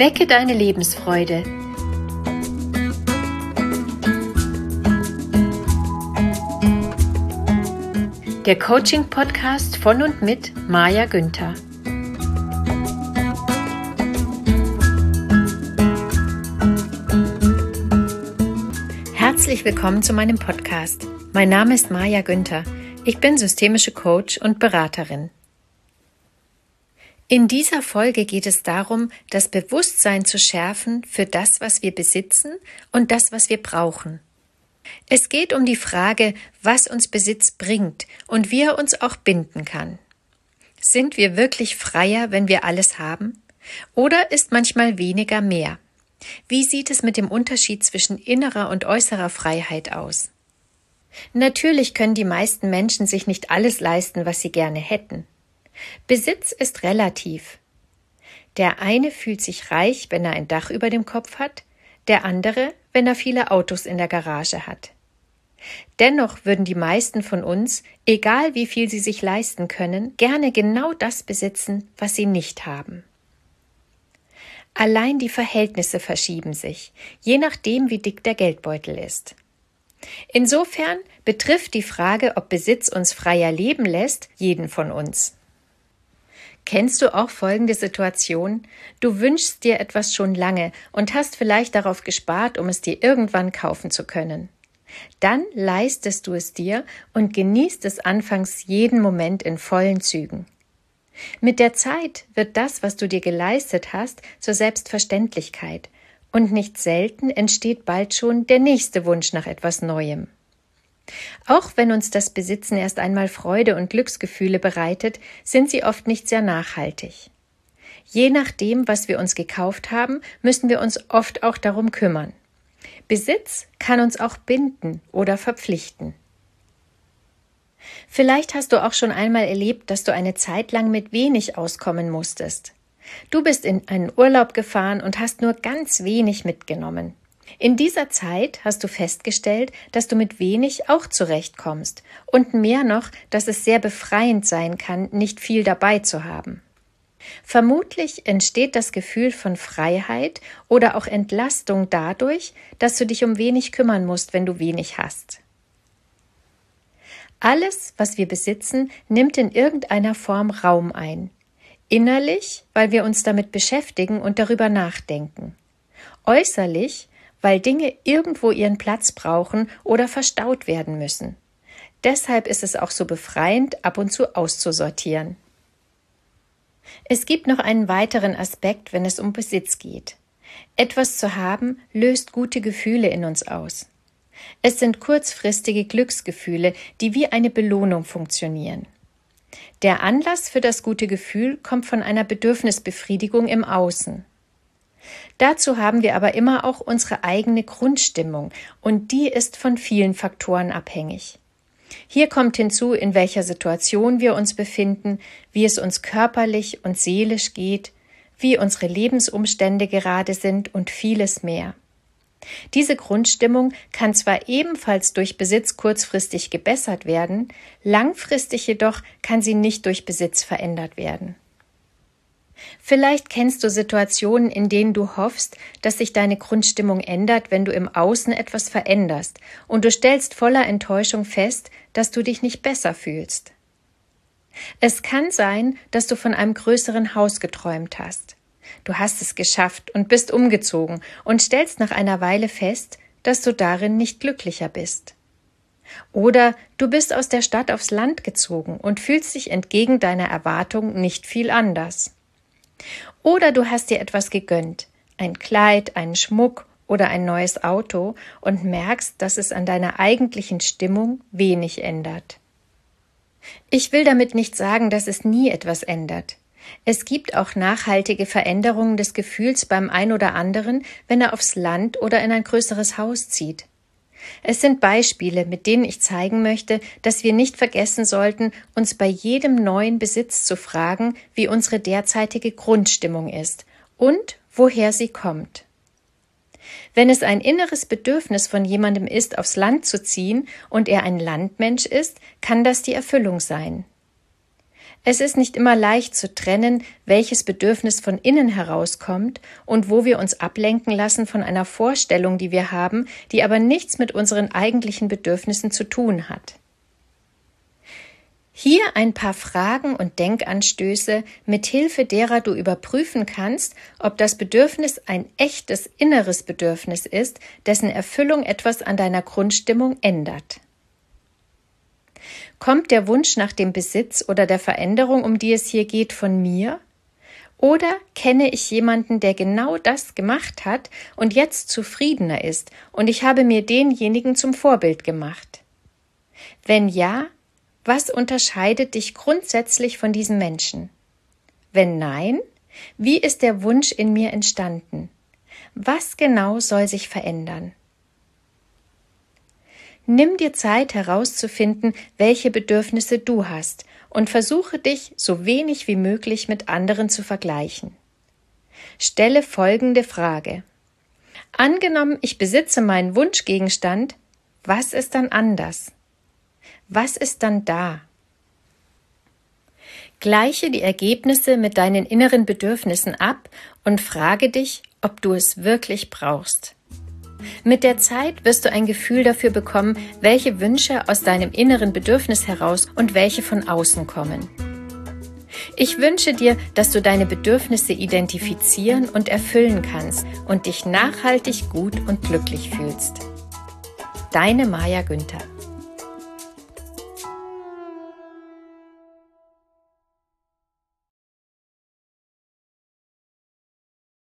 Wecke deine Lebensfreude. Der Coaching-Podcast von und mit Maja Günther. Herzlich willkommen zu meinem Podcast. Mein Name ist Maja Günther. Ich bin systemische Coach und Beraterin. In dieser Folge geht es darum, das Bewusstsein zu schärfen für das, was wir besitzen und das, was wir brauchen. Es geht um die Frage, was uns Besitz bringt und wie er uns auch binden kann. Sind wir wirklich freier, wenn wir alles haben? Oder ist manchmal weniger mehr? Wie sieht es mit dem Unterschied zwischen innerer und äußerer Freiheit aus? Natürlich können die meisten Menschen sich nicht alles leisten, was sie gerne hätten. Besitz ist relativ. Der eine fühlt sich reich, wenn er ein Dach über dem Kopf hat, der andere, wenn er viele Autos in der Garage hat. Dennoch würden die meisten von uns, egal wie viel sie sich leisten können, gerne genau das besitzen, was sie nicht haben. Allein die Verhältnisse verschieben sich, je nachdem, wie dick der Geldbeutel ist. Insofern betrifft die Frage, ob Besitz uns freier leben lässt, jeden von uns. Kennst du auch folgende Situation? Du wünschst dir etwas schon lange und hast vielleicht darauf gespart, um es dir irgendwann kaufen zu können. Dann leistest du es dir und genießt es anfangs jeden Moment in vollen Zügen. Mit der Zeit wird das, was du dir geleistet hast, zur Selbstverständlichkeit und nicht selten entsteht bald schon der nächste Wunsch nach etwas Neuem. Auch wenn uns das Besitzen erst einmal Freude und Glücksgefühle bereitet, sind sie oft nicht sehr nachhaltig. Je nachdem, was wir uns gekauft haben, müssen wir uns oft auch darum kümmern. Besitz kann uns auch binden oder verpflichten. Vielleicht hast du auch schon einmal erlebt, dass du eine Zeit lang mit wenig auskommen musstest. Du bist in einen Urlaub gefahren und hast nur ganz wenig mitgenommen. In dieser Zeit hast du festgestellt, dass du mit wenig auch zurechtkommst und mehr noch, dass es sehr befreiend sein kann, nicht viel dabei zu haben. Vermutlich entsteht das Gefühl von Freiheit oder auch Entlastung dadurch, dass du dich um wenig kümmern musst, wenn du wenig hast. Alles, was wir besitzen, nimmt in irgendeiner Form Raum ein. Innerlich, weil wir uns damit beschäftigen und darüber nachdenken. Äußerlich, weil Dinge irgendwo ihren Platz brauchen oder verstaut werden müssen. Deshalb ist es auch so befreiend, ab und zu auszusortieren. Es gibt noch einen weiteren Aspekt, wenn es um Besitz geht. Etwas zu haben, löst gute Gefühle in uns aus. Es sind kurzfristige Glücksgefühle, die wie eine Belohnung funktionieren. Der Anlass für das gute Gefühl kommt von einer Bedürfnisbefriedigung im Außen. Dazu haben wir aber immer auch unsere eigene Grundstimmung und die ist von vielen Faktoren abhängig. Hier kommt hinzu, in welcher Situation wir uns befinden, wie es uns körperlich und seelisch geht, wie unsere Lebensumstände gerade sind und vieles mehr. Diese Grundstimmung kann zwar ebenfalls durch Besitz kurzfristig gebessert werden, langfristig jedoch kann sie nicht durch Besitz verändert werden. Vielleicht kennst du Situationen, in denen du hoffst, dass sich deine Grundstimmung ändert, wenn du im Außen etwas veränderst und du stellst voller Enttäuschung fest, dass du dich nicht besser fühlst. Es kann sein, dass du von einem größeren Haus geträumt hast. Du hast es geschafft und bist umgezogen und stellst nach einer Weile fest, dass du darin nicht glücklicher bist. Oder du bist aus der Stadt aufs Land gezogen und fühlst dich entgegen deiner Erwartung nicht viel anders. Oder du hast dir etwas gegönnt, ein Kleid, einen Schmuck oder ein neues Auto und merkst, dass es an deiner eigentlichen Stimmung wenig ändert. Ich will damit nicht sagen, dass es nie etwas ändert. Es gibt auch nachhaltige Veränderungen des Gefühls beim ein oder anderen, wenn er aufs Land oder in ein größeres Haus zieht. Es sind Beispiele, mit denen ich zeigen möchte, dass wir nicht vergessen sollten, uns bei jedem neuen Besitz zu fragen, wie unsere derzeitige Grundstimmung ist und woher sie kommt. Wenn es ein inneres Bedürfnis von jemandem ist, aufs Land zu ziehen und er ein Landmensch ist, kann das die Erfüllung sein. Es ist nicht immer leicht zu trennen, welches Bedürfnis von innen herauskommt und wo wir uns ablenken lassen von einer Vorstellung, die wir haben, die aber nichts mit unseren eigentlichen Bedürfnissen zu tun hat. Hier ein paar Fragen und Denkanstöße, mit Hilfe derer du überprüfen kannst, ob das Bedürfnis ein echtes inneres Bedürfnis ist, dessen Erfüllung etwas an deiner Grundstimmung ändert. Kommt der Wunsch nach dem Besitz oder der Veränderung, um die es hier geht, von mir? Oder kenne ich jemanden, der genau das gemacht hat und jetzt zufriedener ist und ich habe mir denjenigen zum Vorbild gemacht? Wenn ja, was unterscheidet dich grundsätzlich von diesem Menschen? Wenn nein, wie ist der Wunsch in mir entstanden? Was genau soll sich verändern? Nimm dir Zeit herauszufinden, welche Bedürfnisse du hast und versuche dich so wenig wie möglich mit anderen zu vergleichen. Stelle folgende Frage. Angenommen, ich besitze meinen Wunschgegenstand, was ist dann anders? Was ist dann da? Gleiche die Ergebnisse mit deinen inneren Bedürfnissen ab und frage dich, ob du es wirklich brauchst. Mit der Zeit wirst du ein Gefühl dafür bekommen, welche Wünsche aus deinem inneren Bedürfnis heraus und welche von außen kommen. Ich wünsche dir, dass du deine Bedürfnisse identifizieren und erfüllen kannst und dich nachhaltig gut und glücklich fühlst. Deine Maja Günther.